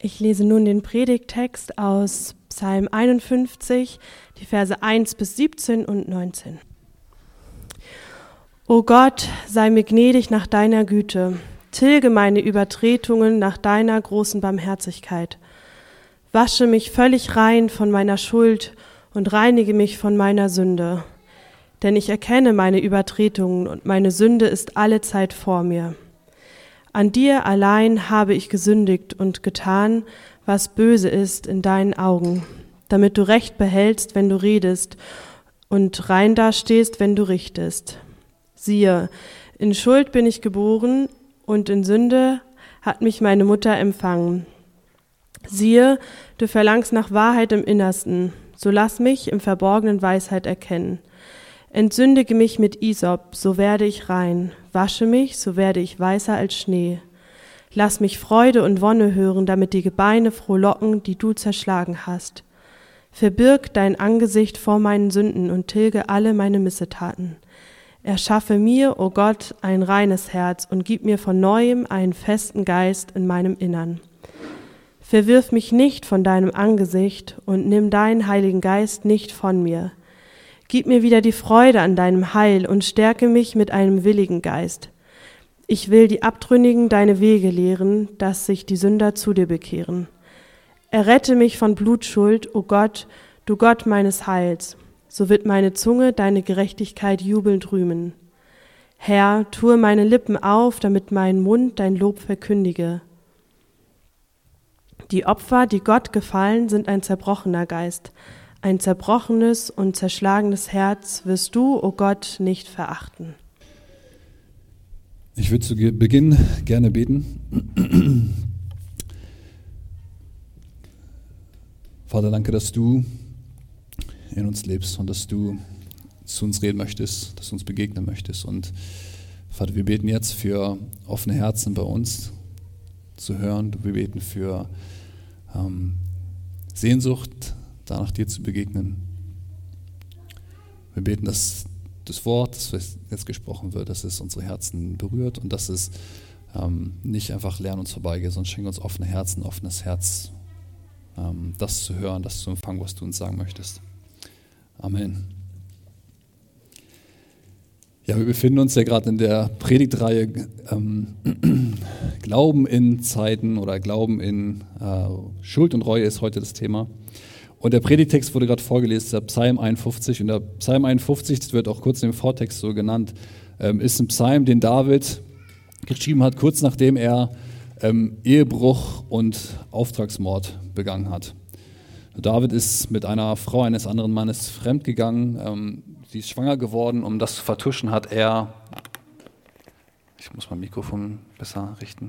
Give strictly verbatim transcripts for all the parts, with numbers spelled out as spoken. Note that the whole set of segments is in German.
Ich lese nun den Predigttext aus Psalm einundfünfzig, die Verse eins bis siebzehn und neunzehn. O Gott, sei mir gnädig nach deiner Güte, tilge meine Übertretungen nach deiner großen Barmherzigkeit. Wasche mich völlig rein von meiner Schuld und reinige mich von meiner Sünde. Denn ich erkenne meine Übertretungen und meine Sünde ist allezeit vor mir. An dir allein habe ich gesündigt und getan, was böse ist in deinen Augen, damit du Recht behältst, wenn du redest, und rein dastehst, wenn du richtest. Siehe, in Schuld bin ich geboren, und in Sünde hat mich meine Mutter empfangen. Siehe, du verlangst nach Wahrheit im Innersten, so lass mich im Verborgenen Weisheit erkennen. Entsündige mich mit Isop, so werde ich rein. Wasche mich, so werde ich weißer als Schnee. Lass mich Freude und Wonne hören, damit die Gebeine frohlocken, die du zerschlagen hast. Verbirg dein Angesicht vor meinen Sünden und tilge alle meine Missetaten. Erschaffe mir, o Gott, ein reines Herz und gib mir von Neuem einen festen Geist in meinem Innern. Verwirf mich nicht von deinem Angesicht und nimm deinen Heiligen Geist nicht von mir. Gib mir wieder die Freude an deinem Heil und stärke mich mit einem willigen Geist. Ich will die Abtrünnigen deine Wege lehren, dass sich die Sünder zu dir bekehren. Errette mich von Blutschuld, o Gott, du Gott meines Heils. So wird meine Zunge deine Gerechtigkeit jubelnd rühmen. Herr, tue meine Lippen auf, damit mein Mund dein Lob verkündige. Die Opfer, die Gott gefallen, sind ein zerbrochener Geist. Ein zerbrochenes und zerschlagenes Herz wirst du, o Gott, nicht verachten. Ich würde zu Beginn gerne beten. Vater, danke, dass du in uns lebst und dass du zu uns reden möchtest, dass du uns begegnen möchtest. Und Vater, wir beten jetzt für offene Herzen bei uns zu hören. Wir beten für ähm, Sehnsucht, danach dir zu begegnen. Wir beten, dass das Wort, das jetzt gesprochen wird, dass es unsere Herzen berührt und dass es ähm, nicht einfach leer an uns vorbeigeht, sondern schenke uns offene Herzen, offenes Herz, ähm, das zu hören, das zu empfangen, was du uns sagen möchtest. Amen. Ja, wir befinden uns ja gerade in der Predigtreihe ähm, Glauben in Zeiten oder Glauben in äh, Schuld und Reue ist heute das Thema. Und der Predigtext wurde gerade vorgelesen, der Psalm einundfünfzig. Und der Psalm einundfünfzig, das wird auch kurz im Vortext so genannt, ähm, ist ein Psalm, den David geschrieben hat, kurz nachdem er ähm, Ehebruch und Auftragsmord begangen hat. David ist mit einer Frau eines anderen Mannes fremdgegangen, ähm, sie ist schwanger geworden, um das zu vertuschen, hat er, ich muss mein Mikrofon besser richten,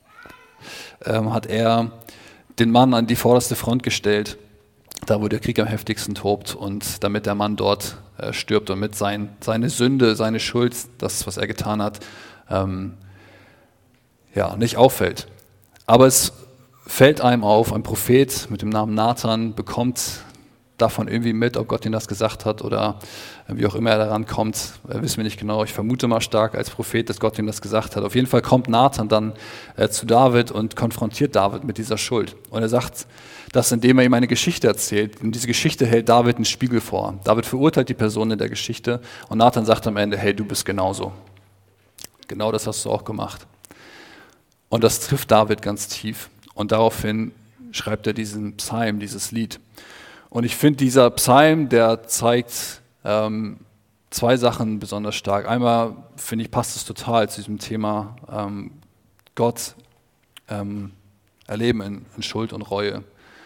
ähm, hat er den Mann an die vorderste Front gestellt, da wo der Krieg am heftigsten tobt und damit der Mann dort äh, stirbt und mit sein, seine Sünde, seine Schuld, das, was er getan hat, ähm, ja, nicht auffällt. Aber es fällt einem auf, ein Prophet mit dem Namen Nathan bekommt davon irgendwie mit, ob Gott ihm das gesagt hat oder wie auch immer er daran kommt, wissen wir nicht genau. Ich vermute mal stark als Prophet, dass Gott ihm das gesagt hat. Auf jeden Fall kommt Nathan dann äh, zu David und konfrontiert David mit dieser Schuld. Und er sagt das, indem er ihm eine Geschichte erzählt. Und diese Geschichte hält David einen Spiegel vor. David verurteilt die Person in der Geschichte und Nathan sagt am Ende, hey, du bist genauso. Genau das hast du auch gemacht. Und das trifft David ganz tief. Und daraufhin schreibt er diesen Psalm, dieses Lied. Und ich finde, dieser Psalm, der zeigt ähm, zwei Sachen besonders stark. Einmal, finde ich, passt es total zu diesem Thema ähm, Gott ähm, erleben in, in Schuld und Reue.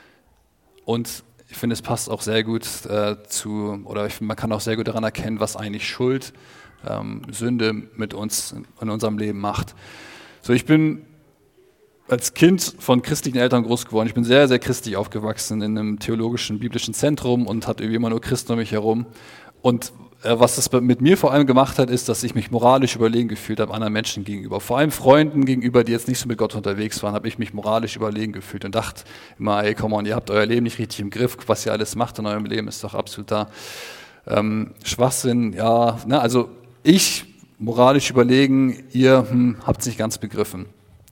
Und ich finde, es passt auch sehr gut äh, zu, oder ich finde, man kann auch sehr gut daran erkennen, was eigentlich Schuld, ähm, Sünde mit uns in, in unserem Leben macht. So, ich bin als Kind von christlichen Eltern groß geworden. Ich bin sehr, sehr christlich aufgewachsen in einem theologischen, biblischen Zentrum und hatte irgendwie immer nur Christen um mich herum. Und äh, was das mit mir vor allem gemacht hat, ist, dass ich mich moralisch überlegen gefühlt habe anderen Menschen gegenüber. Vor allem Freunden gegenüber, die jetzt nicht so mit Gott unterwegs waren, habe ich mich moralisch überlegen gefühlt und dachte immer, ey, come on, ihr habt euer Leben nicht richtig im Griff. Was ihr alles macht in eurem Leben ist doch absoluter ähm, Schwachsinn. Ja, ne, also ich moralisch überlegen, ihr hm, habt es nicht ganz begriffen.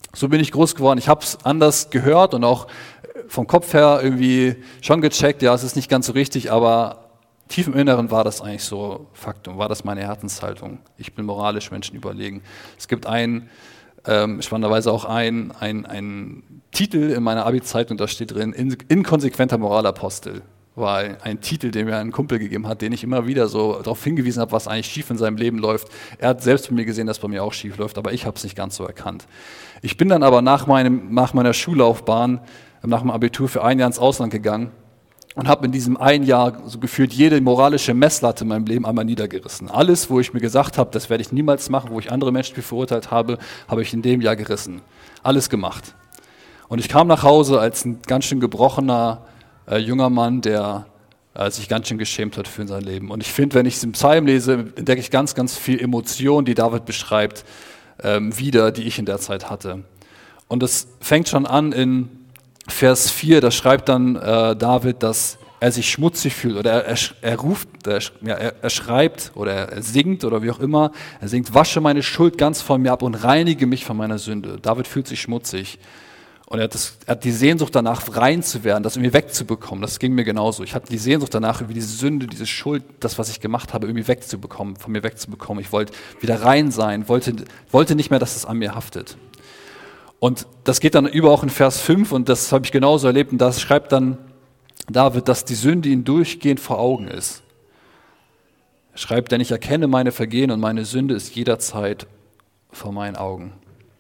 So bin ich groß geworden. Ich habe es anders gehört und auch vom Kopf her irgendwie schon gecheckt, ja, es ist nicht ganz so richtig, aber tief im Inneren war das eigentlich so Faktum, war das meine Herzenshaltung. Ich bin moralisch Menschen überlegen. Es gibt einen, ähm, spannenderweise auch einen ein Titel in meiner Abi-Zeitung, da steht drin, inkonsequenter Moralapostel. War ein Titel, den mir ein Kumpel gegeben hat, den ich immer wieder so darauf hingewiesen habe, was eigentlich schief in seinem Leben läuft. Er hat selbst bei mir gesehen, dass bei mir auch schief läuft, aber ich habe es nicht ganz so erkannt. Ich bin dann aber nach, meinem, nach meiner Schullaufbahn, nach dem Abitur für ein Jahr ins Ausland gegangen und habe in diesem ein Jahr so gefühlt jede moralische Messlatte in meinem Leben einmal niedergerissen. Alles, wo ich mir gesagt habe, das werde ich niemals machen, wo ich andere Menschen für verurteilt habe, habe ich in dem Jahr gerissen. Alles gemacht. Und ich kam nach Hause als ein ganz schön gebrochener, Äh, junger Mann, der äh, sich ganz schön geschämt hat für sein Leben. Und ich finde, wenn ich es im Psalm lese, entdecke ich ganz, ganz viel Emotion, die David beschreibt, ähm, wieder, die ich in der Zeit hatte. Und es fängt schon an in Vers vier, da schreibt dann äh, David, dass er sich schmutzig fühlt oder er, er, er ruft, er, ja, er, er schreibt oder er singt oder wie auch immer. Er singt, wasche meine Schuld ganz von mir ab und reinige mich von meiner Sünde. David fühlt sich schmutzig. Und er hat, das, er hat die Sehnsucht danach, rein zu werden, das irgendwie wegzubekommen. Das ging mir genauso. Ich hatte die Sehnsucht danach, irgendwie diese Sünde, diese Schuld, das, was ich gemacht habe, irgendwie wegzubekommen, von mir wegzubekommen. Ich wollte wieder rein sein, wollte, wollte nicht mehr, dass es an mir haftet. Und das geht dann über auch in Vers fünf und das habe ich genauso erlebt. Und da schreibt dann David, dass die Sünde ihm durchgehend vor Augen ist. Er schreibt, denn ich erkenne meine Vergehen und meine Sünde ist jederzeit vor meinen Augen.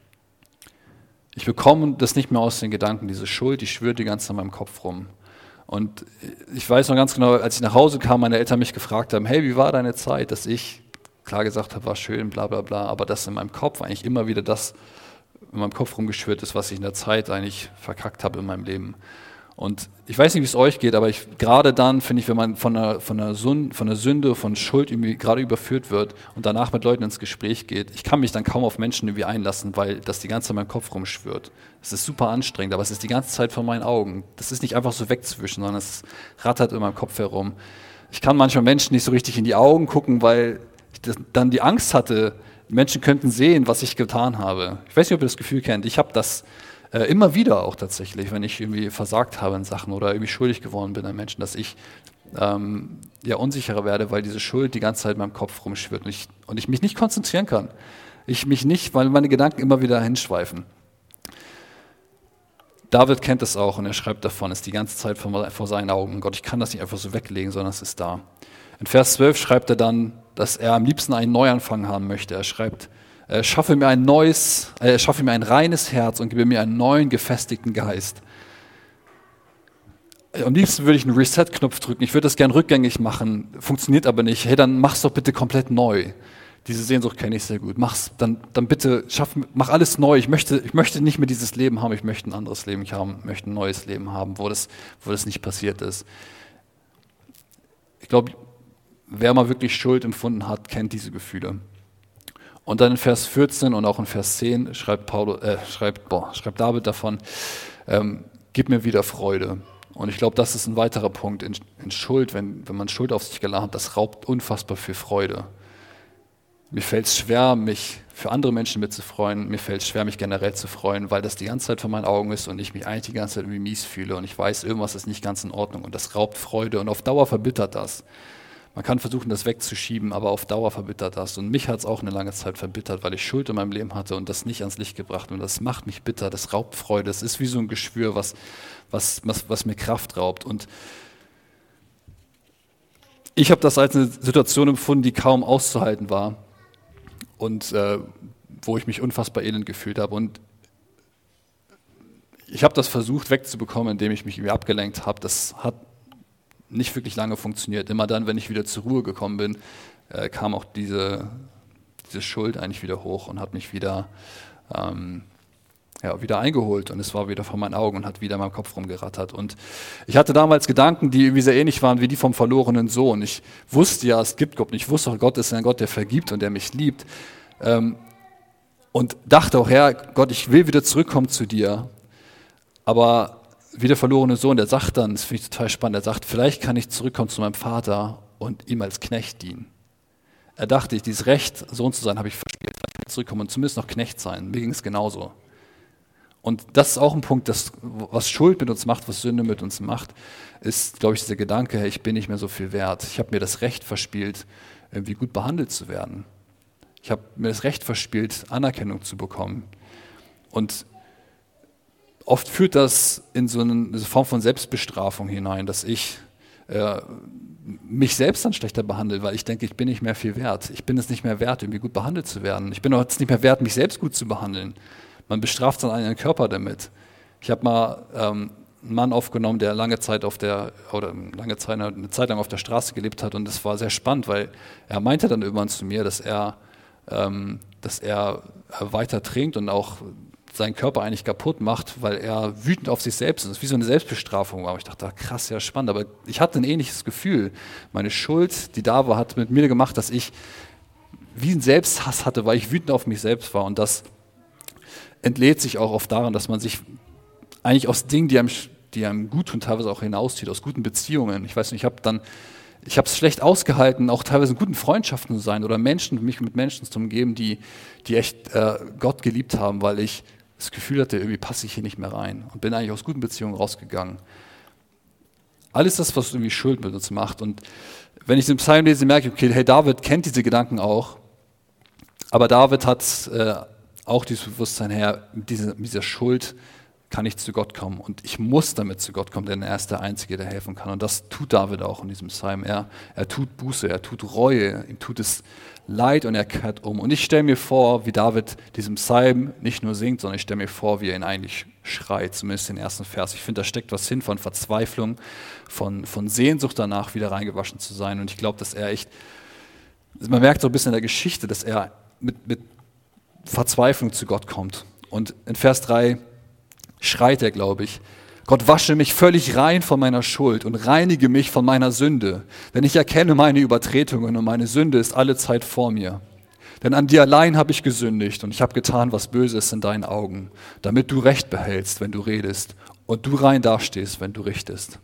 Ich bekomme das nicht mehr aus den Gedanken, diese Schuld, die schwirrt die ganze Zeit in meinem Kopf rum. Und ich weiß noch ganz genau, als ich nach Hause kam, meine Eltern mich gefragt haben, hey, wie war deine Zeit? Dass ich klar gesagt habe, war schön, bla bla bla, aber dass in meinem Kopf eigentlich immer wieder das in meinem Kopf rumgeschwirrt ist, was ich in der Zeit eigentlich verkackt habe in meinem Leben. Und ich weiß nicht, wie es euch geht, aber ich, gerade dann, finde ich, wenn man von einer, von, einer Sünde, von einer Sünde, von Schuld irgendwie gerade überführt wird und danach mit Leuten ins Gespräch geht, ich kann mich dann kaum auf Menschen irgendwie einlassen, weil das die ganze Zeit in meinem Kopf rumschwirrt. Es ist super anstrengend, aber es ist die ganze Zeit vor meinen Augen. Das ist nicht einfach so wegzuwischen, sondern es rattert in meinem Kopf herum. Ich kann manchmal Menschen nicht so richtig in die Augen gucken, weil ich das, dann die Angst hatte, Menschen könnten sehen, was ich getan habe. Ich weiß nicht, ob ihr das Gefühl kennt. Ich habe das Äh, immer wieder auch tatsächlich, wenn ich irgendwie versagt habe in Sachen oder irgendwie schuldig geworden bin an Menschen, dass ich ähm, ja unsicherer werde, weil diese Schuld die ganze Zeit in meinem Kopf rumschwirrt und ich, und ich mich nicht konzentrieren kann. Ich mich nicht, weil meine Gedanken immer wieder hinschweifen. David kennt das auch und er schreibt davon, es ist die ganze Zeit vor, vor seinen Augen. Gott, ich kann das nicht einfach so weglegen, sondern es ist da. In Vers zwölf schreibt er dann, dass er am liebsten einen Neuanfang haben möchte. Er schreibt, Äh, schaffe mir ein neues, äh, schaffe mir ein reines Herz und gebe mir einen neuen, gefestigten Geist. Am liebsten würde ich einen Reset-Knopf drücken, ich würde das gern rückgängig machen, funktioniert aber nicht. Hey, dann mach's doch bitte komplett neu. Diese Sehnsucht kenne ich sehr gut. Mach's, dann, dann bitte, schaff, mach alles neu. Ich möchte, ich möchte nicht mehr dieses Leben haben, ich möchte ein anderes Leben haben, ich möchte ein neues Leben haben, wo das, wo das nicht passiert ist. Ich glaube, wer mal wirklich Schuld empfunden hat, kennt diese Gefühle. Und dann in Vers vierzehn und auch in Vers zehn schreibt, Paulus, äh, schreibt, boah, schreibt David davon, ähm, gib mir wieder Freude. Und ich glaube, das ist ein weiterer Punkt in, in Schuld, wenn, wenn man Schuld auf sich geladen hat, das raubt unfassbar viel Freude. Mir fällt es schwer, mich für andere Menschen mitzufreuen, mir fällt es schwer, mich generell zu freuen, weil das die ganze Zeit vor meinen Augen ist und ich mich eigentlich die ganze Zeit irgendwie mies fühle und ich weiß, irgendwas ist nicht ganz in Ordnung und das raubt Freude und auf Dauer verbittert das. Man kann versuchen, das wegzuschieben, aber auf Dauer verbittert das. Und mich hat es auch eine lange Zeit verbittert, weil ich Schuld in meinem Leben hatte und das nicht ans Licht gebracht. Und das macht mich bitter, das raubt Freude. Das ist wie so ein Geschwür, was, was, was, was mir Kraft raubt. Und ich habe das als eine Situation empfunden, die kaum auszuhalten war und äh, wo ich mich unfassbar elend gefühlt habe. Und ich habe das versucht wegzubekommen, indem ich mich irgendwie abgelenkt habe. Das hat nicht wirklich lange funktioniert. Immer dann, wenn ich wieder zur Ruhe gekommen bin, äh, kam auch diese, diese Schuld eigentlich wieder hoch und hat mich wieder, ähm, ja, wieder eingeholt und es war wieder vor meinen Augen und hat wieder in meinem Kopf rumgerattert. Und ich hatte damals Gedanken, die irgendwie sehr ähnlich waren wie die vom verlorenen Sohn. Ich wusste ja, es gibt Gott und ich wusste auch, Gott ist ein Gott, der vergibt und der mich liebt. Ähm, und dachte auch, Herr Gott, ich will wieder zurückkommen zu dir. Aber wie der verlorene Sohn, der sagt dann, das finde ich total spannend, er sagt, vielleicht kann ich zurückkommen zu meinem Vater und ihm als Knecht dienen. Er dachte, dieses Recht, Sohn zu sein, habe ich verspielt, vielleicht kann ich zurückkommen und zumindest noch Knecht sein. Mir ging es genauso. Und das ist auch ein Punkt, das, was Schuld mit uns macht, was Sünde mit uns macht, ist, glaube ich, dieser Gedanke, hey, ich bin nicht mehr so viel wert. Ich habe mir das Recht verspielt, irgendwie gut behandelt zu werden. Ich habe mir das Recht verspielt, Anerkennung zu bekommen. Und oft führt das in so eine Form von Selbstbestrafung hinein, dass ich äh, mich selbst dann schlechter behandle, weil ich denke, ich bin nicht mehr viel wert. Ich bin es nicht mehr wert, irgendwie gut behandelt zu werden. Ich bin auch jetzt nicht mehr wert, mich selbst gut zu behandeln. Man bestraft seinen eigenen Körper damit. Ich habe mal ähm, einen Mann aufgenommen, der lange Zeit auf der, oder lange Zeit, eine Zeit lang auf der Straße gelebt hat, und das war sehr spannend, weil er meinte dann irgendwann zu mir, dass er, ähm, dass er weiter trinkt und auch seinen Körper eigentlich kaputt macht, weil er wütend auf sich selbst ist. Das ist wie so eine Selbstbestrafung war. Ich dachte, krass, ja spannend, aber ich hatte ein ähnliches Gefühl. Meine Schuld, die da war, hat mit mir gemacht, dass ich wie einen Selbsthass hatte, weil ich wütend auf mich selbst war, und das entlädt sich auch oft daran, dass man sich eigentlich aus Dingen, die einem, die einem gut tun, teilweise auch hinauszieht, aus guten Beziehungen. Ich weiß nicht, ich habe dann, ich habe es schlecht ausgehalten, auch teilweise in guten Freundschaften zu sein oder Menschen, mich mit Menschen zu umgeben, die, die echt äh, Gott geliebt haben, weil ich das Gefühl hatte, irgendwie passe ich hier nicht mehr rein, und bin eigentlich aus guten Beziehungen rausgegangen. Alles das, was irgendwie Schuld mit uns macht. Und wenn ich den Psalm lese, merke ich, okay, hey, David kennt diese Gedanken auch, aber David hat äh, auch dieses Bewusstsein, her, mit dieser, mit dieser Schuld kann ich zu Gott kommen, und ich muss damit zu Gott kommen, denn er ist der Einzige, der helfen kann. Und das tut David auch in diesem Psalm. Er, er tut Buße, er tut Reue, ihm tut es leid und er kehrt um. Und ich stelle mir vor, wie David diesen Psalm nicht nur singt, sondern ich stelle mir vor, wie er ihn eigentlich schreit, zumindest den ersten Vers. Ich finde, da steckt was hin von Verzweiflung, von, von Sehnsucht danach, wieder reingewaschen zu sein. Und ich glaube, dass er echt, man merkt so ein bisschen in der Geschichte, dass er mit, mit Verzweiflung zu Gott kommt. Und in Vers drei schreit er, glaube ich, Gott, wasche mich völlig rein von meiner Schuld und reinige mich von meiner Sünde, denn ich erkenne meine Übertretungen und meine Sünde ist alle Zeit vor mir. Denn an dir allein habe ich gesündigt und ich habe getan, was böse ist in deinen Augen, damit du Recht behältst, wenn du redest, und du rein dastehst, wenn du richtest.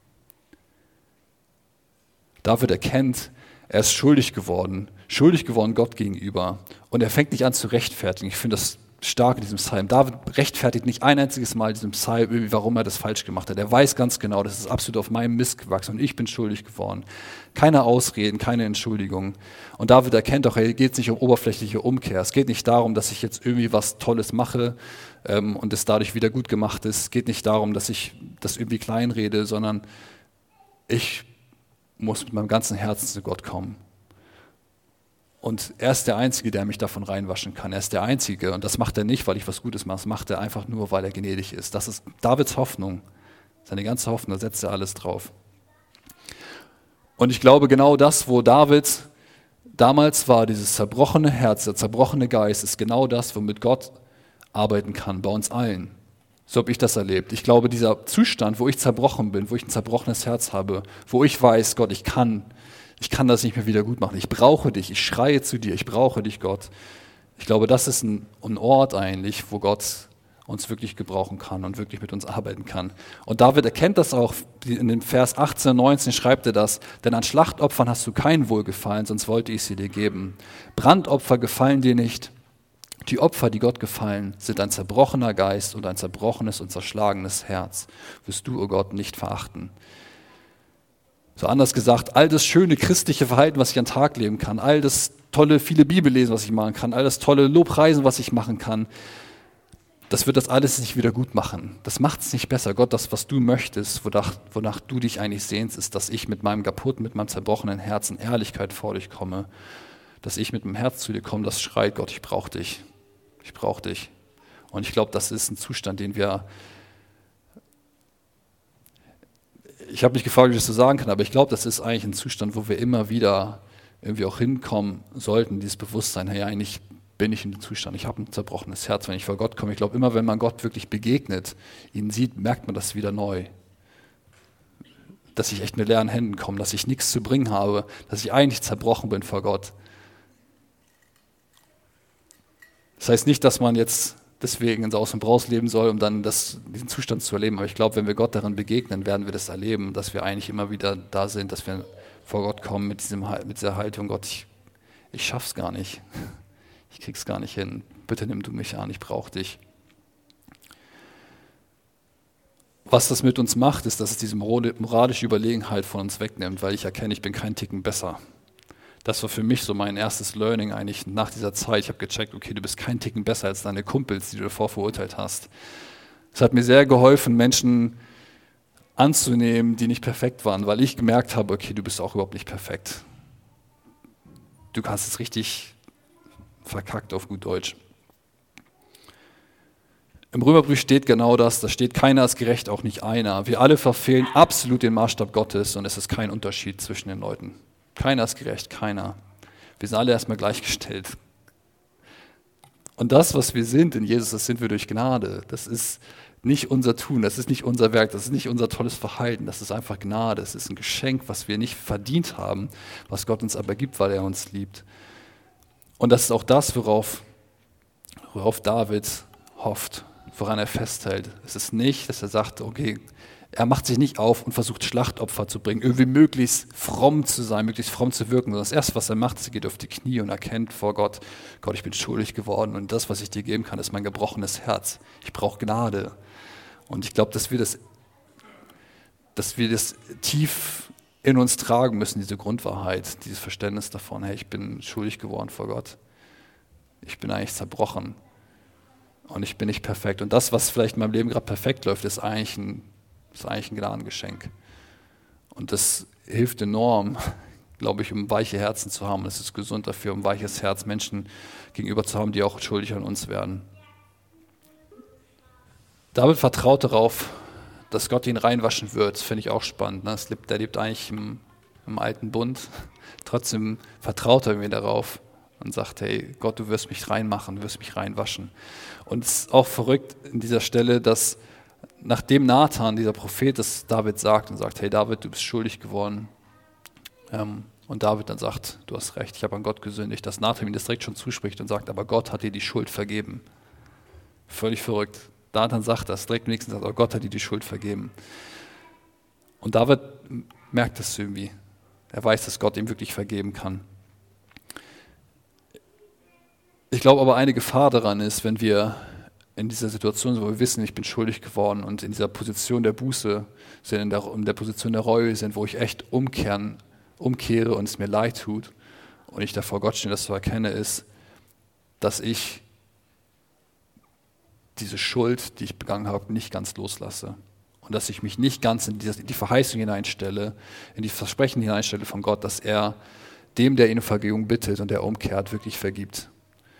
David erkennt, er ist schuldig geworden, schuldig geworden Gott gegenüber, und er fängt nicht an zu rechtfertigen. Ich finde das stark in diesem Psalm. David rechtfertigt nicht ein einziges Mal in diesem Psalm, warum er das falsch gemacht hat. Er weiß ganz genau, das ist absolut auf meinem Mist gewachsen und ich bin schuldig geworden. Keine Ausreden, keine Entschuldigung. Und David erkennt auch, es geht nicht um oberflächliche Umkehr. Es geht nicht darum, dass ich jetzt irgendwie was Tolles mache ähm, und es dadurch wieder gut gemacht ist. Es geht nicht darum, dass ich das irgendwie kleinrede, sondern ich muss mit meinem ganzen Herzen zu Gott kommen. Und er ist der Einzige, der mich davon reinwaschen kann. Er ist der Einzige. Und das macht er nicht, weil ich was Gutes mache. Das macht er einfach nur, weil er gnädig ist. Das ist Davids Hoffnung. Seine ganze Hoffnung, da setzt er alles drauf. Und ich glaube, genau das, wo David damals war, dieses zerbrochene Herz, der zerbrochene Geist, ist genau das, womit Gott arbeiten kann, bei uns allen. So habe ich das erlebt. Ich glaube, dieser Zustand, wo ich zerbrochen bin, wo ich ein zerbrochenes Herz habe, wo ich weiß, Gott, ich kann Ich kann das nicht mehr wieder gut machen. Ich brauche dich. Ich schreie zu dir. Ich brauche dich, Gott. Ich glaube, das ist ein, ein Ort eigentlich, wo Gott uns wirklich gebrauchen kann und wirklich mit uns arbeiten kann. Und David erkennt das auch. In dem Vers achtzehn, neunzehn schreibt er das. Denn an Schlachtopfern hast du kein Wohlgefallen, sonst wollte ich sie dir geben. Brandopfer gefallen dir nicht. Die Opfer, die Gott gefallen, sind ein zerbrochener Geist und ein zerbrochenes und zerschlagenes Herz. Wirst du, o Gott, nicht verachten. So anders gesagt, all das schöne christliche Verhalten, was ich an den Tag leben kann, all das tolle, viele Bibellesen, was ich machen kann, all das tolle Lobpreisen, was ich machen kann, das wird das alles nicht wieder gut machen. Das macht es nicht besser. Gott, das, was du möchtest, wonach, wonach du dich eigentlich sehnst, ist, dass ich mit meinem kaputten, mit meinem zerbrochenen Herzen Ehrlichkeit vor dich komme, dass ich mit meinem Herz zu dir komme, das schreit, Gott, ich brauche dich. Ich brauche dich. Und ich glaube, das ist ein Zustand, den wir Ich habe mich gefragt, wie ich das so sagen kann, aber ich glaube, das ist eigentlich ein Zustand, wo wir immer wieder irgendwie auch hinkommen sollten, dieses Bewusstsein, hey, eigentlich bin ich in dem Zustand, ich habe ein zerbrochenes Herz, wenn ich vor Gott komme. Ich glaube, immer wenn man Gott wirklich begegnet, ihn sieht, merkt man das wieder neu. Dass ich echt mit leeren Händen komme, dass ich nichts zu bringen habe, dass ich eigentlich zerbrochen bin vor Gott. Das heißt nicht, dass man jetzt deswegen ins Aus und Braus leben soll, um dann das, diesen Zustand zu erleben. Aber ich glaube, wenn wir Gott darin begegnen, werden wir das erleben, dass wir eigentlich immer wieder da sind, dass wir vor Gott kommen mit, diesem, mit dieser Haltung, Gott, ich, ich schaff's gar nicht. Ich krieg's gar nicht hin. Bitte nimm du mich an, ich brauche dich. was das mit uns macht, ist, dass es diese moralische Überlegenheit von uns wegnimmt, weil ich erkenne, ich bin keinen Ticken besser. Das war für mich so mein erstes Learning eigentlich nach dieser Zeit. Ich habe gecheckt, okay, du bist keinen Ticken besser als deine Kumpels, die du davor verurteilt hast. Es hat mir sehr geholfen, Menschen anzunehmen, die nicht perfekt waren, weil ich gemerkt habe, okay, du bist auch überhaupt nicht perfekt. Du hast es richtig verkackt auf gut Deutsch. Im Römerbrief steht genau das, da steht, keiner ist gerecht, auch nicht einer. Wir alle verfehlen absolut den Maßstab Gottes und es ist kein Unterschied zwischen den Leuten. Keiner ist gerecht, keiner. Wir sind alle erstmal gleichgestellt. Und das, was wir sind in Jesus, das sind wir durch Gnade. Das ist nicht unser Tun, das ist nicht unser Werk, das ist nicht unser tolles Verhalten, das ist einfach Gnade. Es ist ein Geschenk, was wir nicht verdient haben, was Gott uns aber gibt, weil er uns liebt. Und das ist auch das, worauf, worauf David hofft, woran er festhält. Es ist nicht, dass er sagt, okay, er macht sich nicht auf und versucht Schlachtopfer zu bringen, irgendwie möglichst fromm zu sein, möglichst fromm zu wirken, sondern das Erste, was er macht, ist, er geht auf die Knie und erkennt vor Gott, Gott, ich bin schuldig geworden und das, was ich dir geben kann, ist mein gebrochenes Herz. Ich brauche Gnade. Und ich glaube, dass wir das, dass wir das tief in uns tragen müssen, diese Grundwahrheit, dieses Verständnis davon, hey, ich bin schuldig geworden vor Gott. Ich bin eigentlich zerbrochen und ich bin nicht perfekt. Und das, was vielleicht in meinem Leben gerade perfekt läuft, ist eigentlich ein, ist eigentlich ein Gnadengeschenk. Und das hilft enorm, glaube ich, um weiche Herzen zu haben. Es ist gesund dafür, um weiches Herz Menschen gegenüber zu haben, die auch schuldig an uns werden. David vertraut darauf, dass Gott ihn reinwaschen wird. Das finde ich auch spannend. Ne? Der lebt eigentlich im, im alten Bund. Trotzdem vertraut er mir darauf und sagt, hey Gott, du wirst mich reinmachen, du wirst mich reinwaschen. Und es ist auch verrückt in dieser Stelle, dass nachdem Nathan, dieser Prophet, das David sagt und sagt, hey David, du bist schuldig geworden. Ähm, und David dann sagt, du hast recht, ich habe an Gott gesündigt, dass Nathan ihm das direkt schon zuspricht und sagt, aber Gott hat dir die Schuld vergeben. Völlig verrückt. Nathan sagt das, direkt im nächsten sagt, oh Gott hat dir die Schuld vergeben. Und David merkt das irgendwie. Er weiß, dass Gott ihm wirklich vergeben kann. Ich glaube aber, eine Gefahr daran ist, wenn wir in dieser Situation sind, wo wir wissen, ich bin schuldig geworden und in dieser Position der Buße sind, in der, in der Position der Reue sind, wo ich echt umkehren, umkehre und es mir leid tut und ich davor Gott stehe, das zu erkenne, ist, dass ich diese Schuld, die ich begangen habe, nicht ganz loslasse. Und dass ich mich nicht ganz in die, in die Verheißung hineinstelle, in die Versprechen hineinstelle von Gott, dass er dem, der ihn um Vergebung bittet und der umkehrt, wirklich vergibt.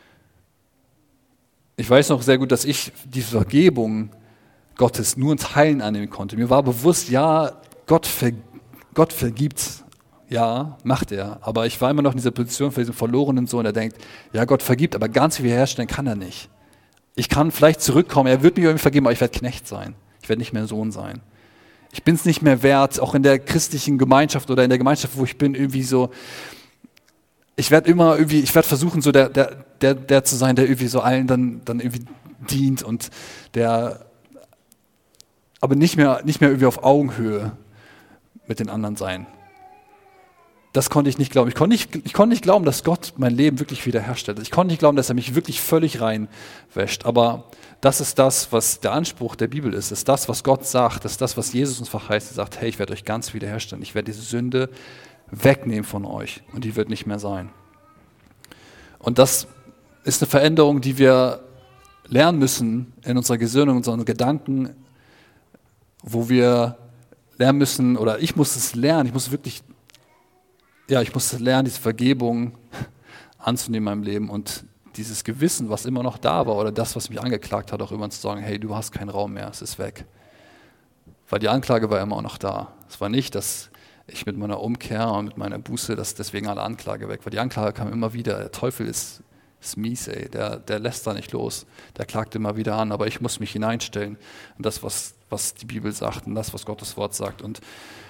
Ich weiß noch sehr gut, dass ich die Vergebung Gottes nur in Teilen annehmen konnte. Mir war bewusst, ja, Gott, ver, Gott vergibt, ja, macht er. Aber ich war immer noch in dieser Position für diesen verlorenen Sohn, der denkt, ja, Gott vergibt, aber ganz wiederherstellen kann er nicht. Ich kann vielleicht zurückkommen, er wird mir irgendwie vergeben, aber ich werde Knecht sein. Ich werde nicht mehr Sohn sein. Ich bin es nicht mehr wert, auch in der christlichen Gemeinschaft oder in der Gemeinschaft, wo ich bin, irgendwie so, ich werde immer irgendwie, ich werde versuchen, so der, der, der, der zu sein, der irgendwie so allen dann, dann irgendwie dient und der, aber nicht mehr, nicht mehr irgendwie auf Augenhöhe mit den anderen sein. Das konnte ich nicht glauben. Ich konnte nicht, ich konnte nicht glauben, dass Gott mein Leben wirklich wiederherstellt. Ich konnte nicht glauben, dass er mich wirklich völlig reinwäscht. Aber das ist das, was der Anspruch der Bibel ist. Das ist das, was Gott sagt. Das ist das, was Jesus uns verheißt. Er sagt, hey, ich werde euch ganz wiederherstellen. Ich werde diese Sünde wegnehmen von euch und die wird nicht mehr sein. Und das ist eine Veränderung, die wir lernen müssen in unserer Gesinnung, in unseren Gedanken, wo wir lernen müssen, oder ich muss es lernen, ich muss wirklich Ja, ich musste lernen, diese Vergebung anzunehmen in meinem Leben und dieses Gewissen, was immer noch da war oder das, was mich angeklagt hat, auch immer zu sagen, hey, du hast keinen Raum mehr, es ist weg. Weil die Anklage war immer noch da. Es war nicht, dass ich mit meiner Umkehr und mit meiner Buße, dass deswegen alle Anklage weg war. Die Anklage kam immer wieder. Der Teufel ist, ist mies, ey. Der, der lässt da nicht los. Der klagt immer wieder an, aber ich muss mich hineinstellen in das, was, was die Bibel sagt und das, was Gottes Wort sagt. Und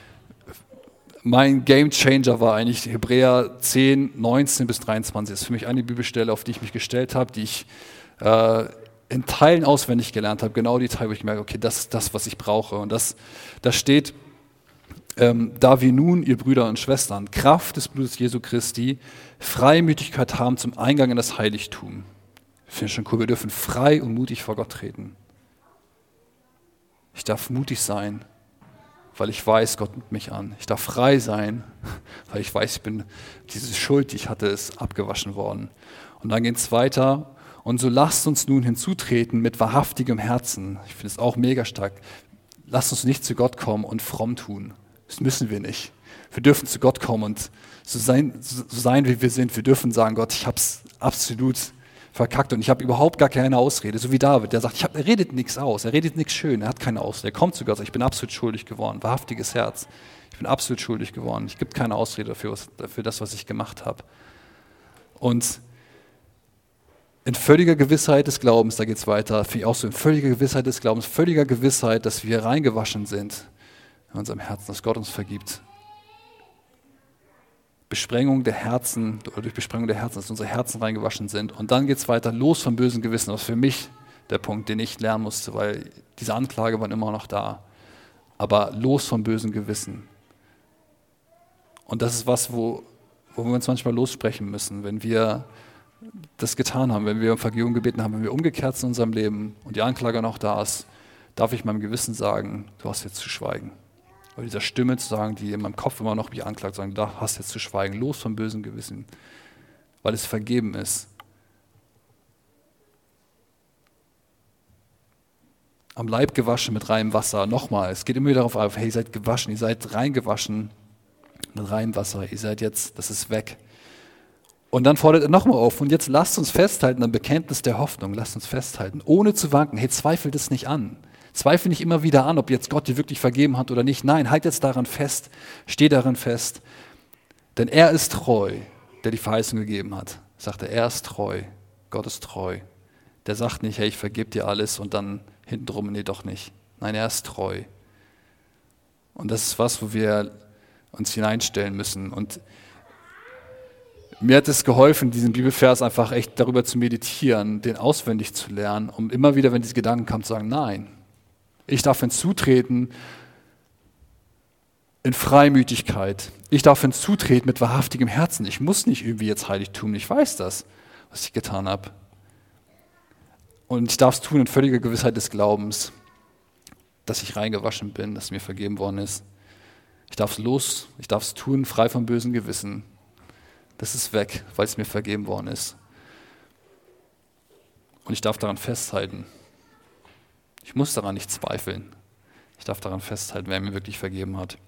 mein Game Changer war eigentlich Hebräer zehn, neunzehn bis dreiundzwanzig. Das ist für mich eine Bibelstelle, auf die ich mich gestellt habe, die ich äh, in Teilen auswendig gelernt habe. Genau die Teile, wo ich merke, okay, das ist das, was ich brauche. Und das, das steht, ähm, da wir nun, ihr Brüder und Schwestern, Kraft des Blutes Jesu Christi, Freimütigkeit haben zum Eingang in das Heiligtum. Ich finde es schon cool, wir dürfen frei und mutig vor Gott treten. Ich darf mutig sein, weil ich weiß, Gott nimmt mich an. Ich darf frei sein, weil ich weiß, ich bin, diese Schuld, die ich hatte, ist abgewaschen worden. Und dann geht es weiter. Und so lasst uns nun hinzutreten mit wahrhaftigem Herzen. Ich finde es auch mega stark. Lasst uns nicht zu Gott kommen und fromm tun. Das müssen wir nicht. Wir dürfen zu Gott kommen und so sein, so sein wie wir sind. Wir dürfen sagen, Gott, ich habe es absolut verkackt und ich habe überhaupt gar keine Ausrede. So wie David, der sagt, ich hab, er redet nichts aus, er redet nichts schön, er hat keine Ausrede. Er kommt zu Gott, sagt, ich bin absolut schuldig geworden, wahrhaftiges Herz. Ich bin absolut schuldig geworden. Es gibt keine Ausrede dafür, für das, was ich gemacht habe. Und in völliger Gewissheit des Glaubens, da geht es weiter, finde ich auch so, in völliger Gewissheit des Glaubens, völliger Gewissheit, dass wir reingewaschen sind in unserem Herzen, dass Gott uns vergibt. Besprengung der Herzen, oder durch Besprengung der Herzen, dass unsere Herzen reingewaschen sind. Und dann geht es weiter, los vom bösen Gewissen. Das ist für mich der Punkt, den ich lernen musste, weil diese Anklage waren immer noch da. Aber los vom bösen Gewissen. Und das ist was, wo, wo wir uns manchmal lossprechen müssen, wenn wir das getan haben, wenn wir um Vergebung gebeten haben, wenn wir umgekehrt sind in unserem Leben und die Anklage noch da ist, darf ich meinem Gewissen sagen, du hast jetzt zu schweigen. Oder dieser Stimme zu sagen, die in meinem Kopf immer noch mich anklagt, sagen, du hast jetzt zu schweigen, los vom bösen Gewissen, weil es vergeben ist. Am Leib gewaschen mit reinem Wasser, nochmal, es geht immer wieder darauf auf, hey, ihr seid gewaschen, ihr seid reingewaschen mit reinem Wasser, ihr seid jetzt, das ist weg. Und dann fordert er nochmal auf, und jetzt lasst uns festhalten am Bekenntnis der Hoffnung, lasst uns festhalten, ohne zu wanken, hey, zweifelt es nicht an. Zweifel nicht immer wieder an, ob jetzt Gott dir wirklich vergeben hat oder nicht. Nein, halt jetzt daran fest, steh daran fest. Denn er ist treu, der die Verheißung gegeben hat. Sagt er, er ist treu, Gott ist treu. Der sagt nicht, hey, ich vergebe dir alles und dann hintenrum, nee, doch nicht. Nein, er ist treu. Und das ist was, wo wir uns hineinstellen müssen. Und mir hat es geholfen, diesen Bibelvers einfach echt darüber zu meditieren, den auswendig zu lernen, um immer wieder, wenn diese Gedanken kamen, zu sagen, nein, ich darf hinzutreten in Freimütigkeit. Ich darf hinzutreten mit wahrhaftigem Herzen. Ich muss nicht irgendwie jetzt heilig tun. Ich weiß das, was ich getan habe. Und ich darf es tun in völliger Gewissheit des Glaubens, dass ich reingewaschen bin, dass mir vergeben worden ist. Ich darf es los, ich darf es tun, frei vom bösen Gewissen. Das ist weg, weil es mir vergeben worden ist. Und ich darf daran festhalten. Ich muss daran nicht zweifeln. Ich darf daran festhalten, wer mir wirklich vergeben hat.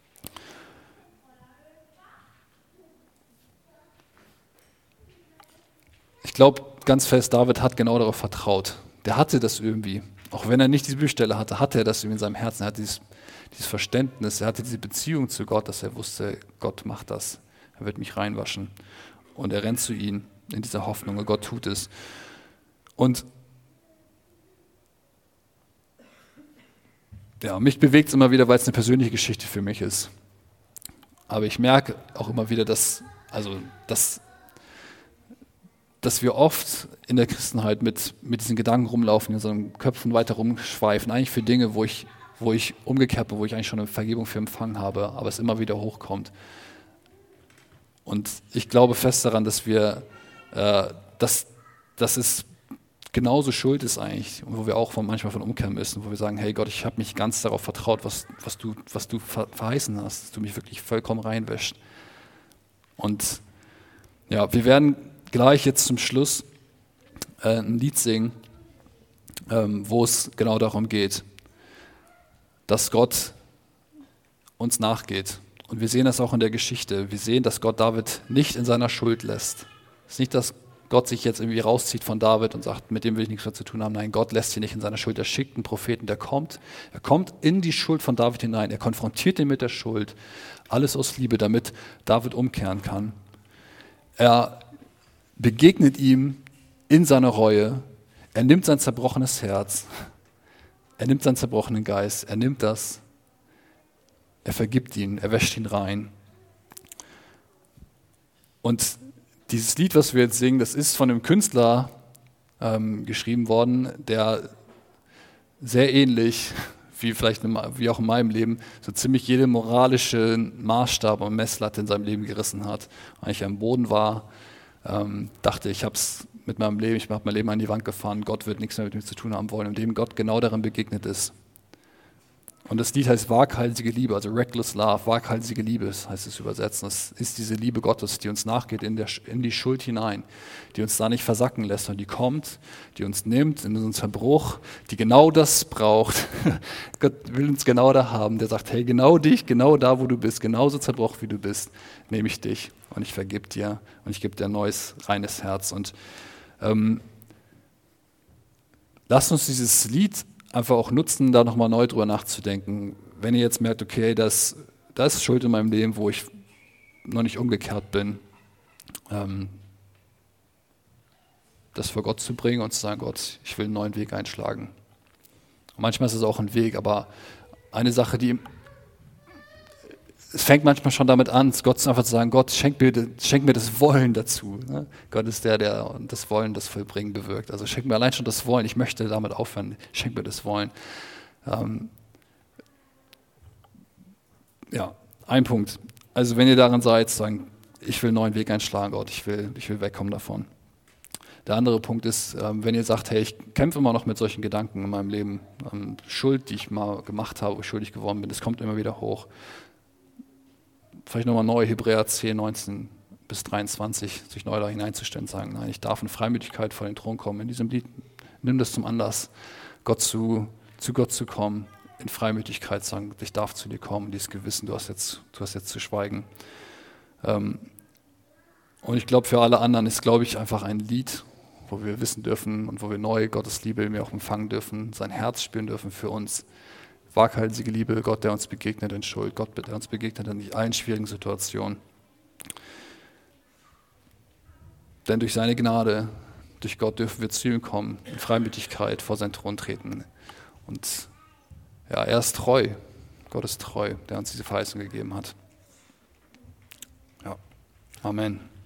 Ich glaube ganz fest, David hat genau darauf vertraut. Der hatte das irgendwie. Auch wenn er nicht diese Bibelstelle hatte, hatte er das irgendwie in seinem Herzen. Er hatte dieses, dieses Verständnis, er hatte diese Beziehung zu Gott, dass er wusste, Gott macht das. Er wird mich reinwaschen. Und er rennt zu ihm in dieser Hoffnung, und Gott tut es. Und ja, mich bewegt es immer wieder, weil es eine persönliche Geschichte für mich ist. Aber ich merke auch immer wieder, dass, also, dass, dass wir oft in der Christenheit mit, mit diesen Gedanken rumlaufen, in unseren Köpfen weiter rumschweifen, eigentlich für Dinge, wo ich, wo ich umgekehrt bin, wo ich eigentlich schon eine Vergebung für empfangen habe, aber es immer wieder hochkommt. Und ich glaube fest daran, dass wir, äh, dass, dass es genauso Schuld ist eigentlich, und wo wir auch von, manchmal von umkehren müssen, wo wir sagen, hey Gott, ich habe mich ganz darauf vertraut, was, was, du, was du ver- verheißen hast, dass du mich wirklich vollkommen reinwäschst. Und ja, wir werden gleich jetzt zum Schluss äh, ein Lied singen, ähm, wo es genau darum geht, dass Gott uns nachgeht. Und wir sehen das auch in der Geschichte. Wir sehen, dass Gott David nicht in seiner Schuld lässt. Es ist nicht, dass Gott sich jetzt irgendwie rauszieht von David und sagt, mit dem will ich nichts mehr zu tun haben. Nein, Gott lässt ihn nicht in seiner Schuld. Er schickt einen Propheten, der kommt. Er kommt in die Schuld von David hinein. Er konfrontiert ihn mit der Schuld. Alles aus Liebe, damit David umkehren kann. Er begegnet ihm in seiner Reue. Er nimmt sein zerbrochenes Herz. Er nimmt seinen zerbrochenen Geist. Er nimmt das. Er vergibt ihn. Er wäscht ihn rein. Und dieses Lied, was wir jetzt singen, das ist von einem Künstler ähm, geschrieben worden, der sehr ähnlich, wie vielleicht in, wie auch in meinem Leben, so ziemlich jede moralische Maßstab und Messlatte in seinem Leben gerissen hat. Als ich am Boden war, ähm, dachte ich, habe es mit meinem Leben, ich habe mein Leben an die Wand gefahren, Gott wird nichts mehr mit mir zu tun haben wollen, und dem Gott genau darin begegnet ist. Und das Lied heißt waghalsige Liebe, also reckless love, waghalsige Liebe heißt es übersetzt. Das ist diese Liebe Gottes, die uns nachgeht in, der, in die Schuld hinein, die uns da nicht versacken lässt und die kommt, die uns nimmt in unseren Zerbruch, die genau das braucht. Gott will uns genau da haben, der sagt, hey, genau dich, genau da, wo du bist, genauso zerbrochen wie du bist, nehme ich dich und ich vergib dir und ich gebe dir ein neues, reines Herz. Und ähm, lasst uns dieses Lied einfach auch nutzen, da nochmal neu drüber nachzudenken. Wenn ihr jetzt merkt, okay, das, das ist Schuld in meinem Leben, wo ich noch nicht umgekehrt bin, ähm, das vor Gott zu bringen und zu sagen, Gott, ich will einen neuen Weg einschlagen. Und manchmal ist es auch ein Weg, aber eine Sache, die, es fängt manchmal schon damit an, Gott einfach zu sagen, Gott, schenk mir, schenk mir das Wollen dazu. Ne? Gott ist der, der das Wollen, das Vollbringen bewirkt. Also schenk mir allein schon das Wollen. Ich möchte damit aufhören. Schenk mir das Wollen. Ähm, ja, ein Punkt. Also wenn ihr daran seid, sagen, ich will einen neuen Weg einschlagen, Gott, ich will, ich will wegkommen davon. Der andere Punkt ist, ähm, wenn ihr sagt, hey, ich kämpfe immer noch mit solchen Gedanken in meinem Leben, ähm, Schuld, die ich mal gemacht habe, wo ich schuldig geworden bin, das kommt immer wieder hoch. Vielleicht nochmal neu, Hebräer zehn, neunzehn bis dreiundzwanzig, sich neu da hineinzustellen und sagen, nein, ich darf in Freimütigkeit vor den Thron kommen. In diesem Lied, nimm das zum Anlass, Gott zu, zu Gott zu kommen, in Freimütigkeit sagen, ich darf zu dir kommen, dieses Gewissen, du hast jetzt, du hast jetzt zu schweigen. Ähm, und ich glaube, für alle anderen ist, glaube ich, einfach ein Lied, wo wir wissen dürfen und wo wir neu Gottes Liebe in mir auch empfangen dürfen, sein Herz spüren dürfen für uns. Waghalsige Liebe, Gott, der uns begegnet in Schuld, Gott, der uns begegnet in allen schwierigen Situationen. Denn durch seine Gnade, durch Gott dürfen wir zu ihm kommen, in Freimütigkeit vor seinen Thron treten. Und ja, er ist treu, Gott ist treu, der uns diese Verheißung gegeben hat. Ja, Amen.